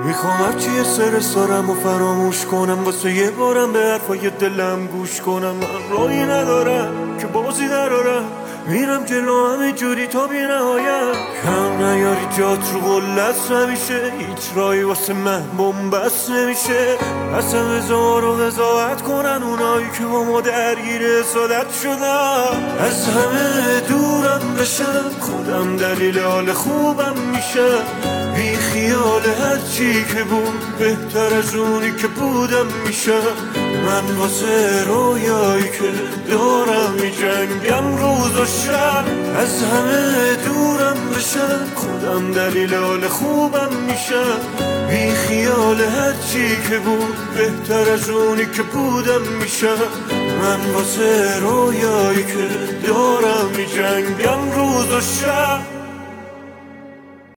میخوام هرچی یه سر سارم و فراموش کنم، واسه یه بارم به حرفای دلم گوش کنم. من راهی ندارم که بازی درارم، میرم جلو همه جوری تا بی نهایت. کم نیاری جات رو قلت نمیشه، هیچ راهی واسه من بومبست نمیشه. اصلا هزار و قضاوت کنن اونایی که با ما درگیر حسادت شدن. از همه دورم بشم، خودم دلیل حال خوبم میشم. بی خیال هرچی که بود بهتر از اونی که بودم میشم. من واسه رویایی که دارم میجنگم روز و شب. از همه دورم بشم، خودم دلیل حال خوبم میشم. بی خیال هرچی که بود بهتر از اونی که بودم میشم. من واسه رویایی که دارم میجنگم روز و شب.